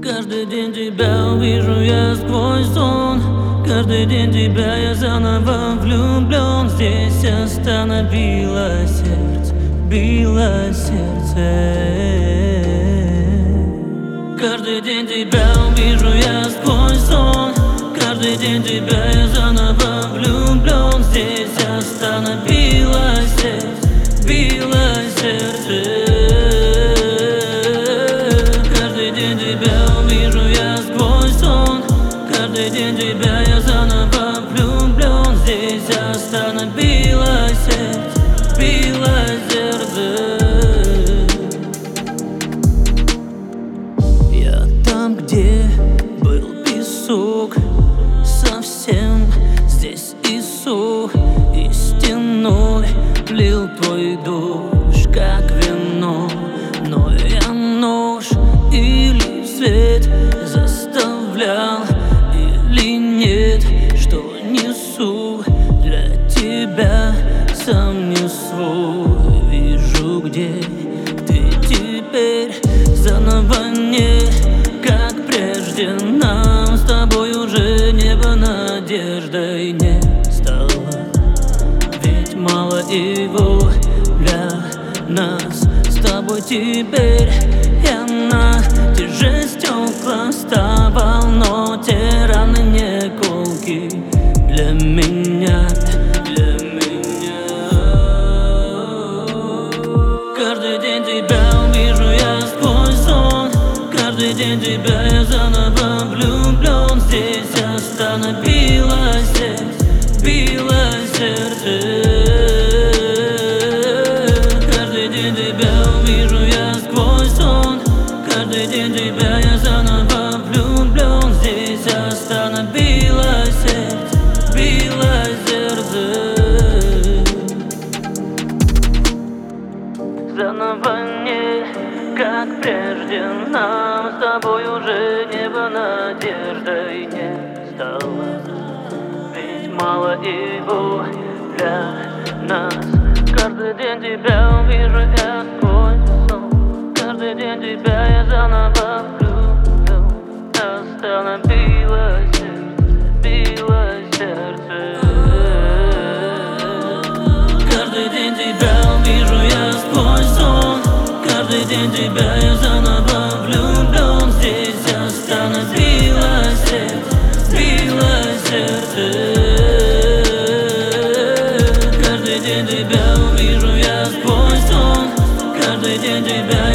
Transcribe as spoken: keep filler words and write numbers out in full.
Каждый день тебя увижу я сквозь сон. Каждый день тебя я заново влюблен. Здесь остановило сердце, било сердце. Каждый день тебя увижу я сквозь сон. Каждый день тебя я заново влюблен. Здесь остановило сердце, било сердце. Каждый день тебя увижу я сквозь сон. Каждый день тебя я заново влюблен. Здесь остановило сердце, било сердце. Я там, где был песок, совсем здесь и сух, и стеной лил твой дождь, как вино. Но я нож или свет заставлял, или нет, что несу для тебя, сам не свой. Вижу, где ты теперь, заново не как прежде. Нам с тобой уже небо надеждой не стало, ведь мало его для нас с тобой теперь. Я на те же стекла вставал, но те раны не колки для меня, для меня. Каждый день тебя увижу я сквозь сон. Каждый день тебя я заново влюблен. Здесь остановило сердце, било сердце. Каждый день тебя увижу я сквозь сон. Каждый день тебя я заново влюблен. Здесь остановило сердце, било сердце. Заново не как прежде. Нам с тобой уже небо надеждой не стало, ведь мало его для нас. Каждый день тебя увижу я сквозь сон. Каждый день тебя я заново влюблю. Остановило сердце, било сердце. Каждый день тебя увижу я сквозь сон. Каждый день тебя я заново влюблен. Здесь остановило сердце, било сердце. Каждый день тебя увижу я сквозь сон. Каждый день тебя